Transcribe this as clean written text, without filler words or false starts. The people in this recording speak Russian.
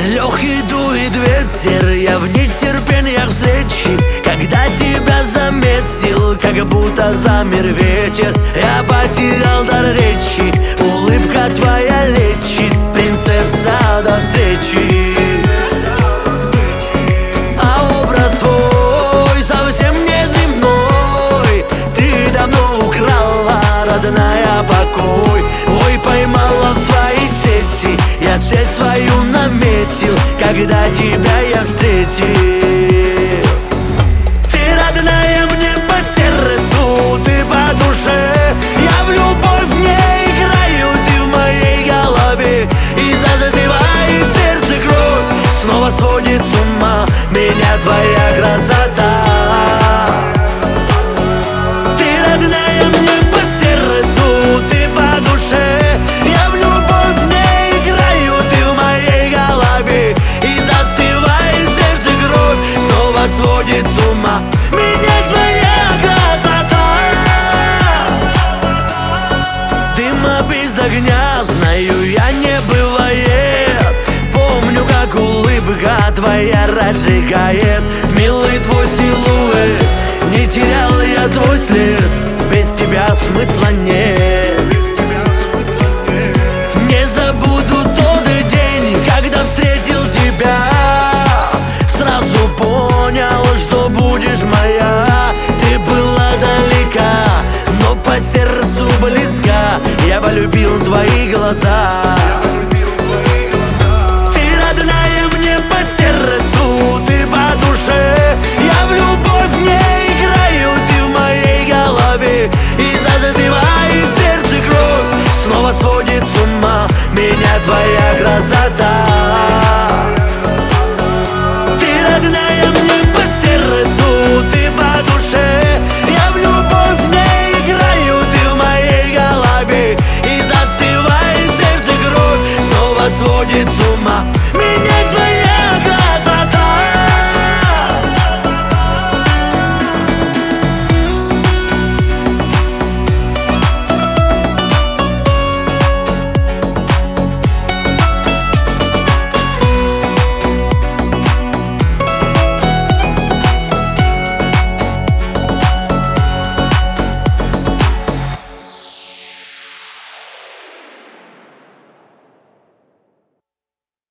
Легкий дует ветер, я в нетерпениях встречи. Когда тебя заметил, как будто замер ветер. Я потерял дар речи, улыбка твоя лечит. Принцесса, до встречи. А образ твой совсем неземной. Ты давно украла, родная, покой. Ой, поймала в свои сети, я цель свою наметил, когда тебя я встретил. Ты родная мне по сердцу, ты по душе. Я в любовь не играю, ты в моей голове. И застывает сердце кровь, снова сводит с ума меня твоя красота. Ты родная мне по сердцу, ты по душе. Я в любовь не играю, ты в моей голове. И застывает сердце кровь, снова сводит с ума меня твоя красота. Дыма без огня, знаю, я не бывает. Помню, как улыбка твоя разжигает. Милый твой силуэт, не терял я твой след. Без тебя смысла нет. Не забуду тот день, когда встретил тебя. Сразу понял, что будешь моя. Ты была далека, но по сердцу близка. Я полюбил твои глаза. Ты родная мне по сердцу, ты по душе. Я в любовь не играю, ты в моей голове. И застывает сердце кровь, снова сводит с ума меня твоя красота. Ты родная мне по сердцу, ты по душе. Я в любовь не играю, ты в моей голове. И застывает сердце кровь, снова сводит с ума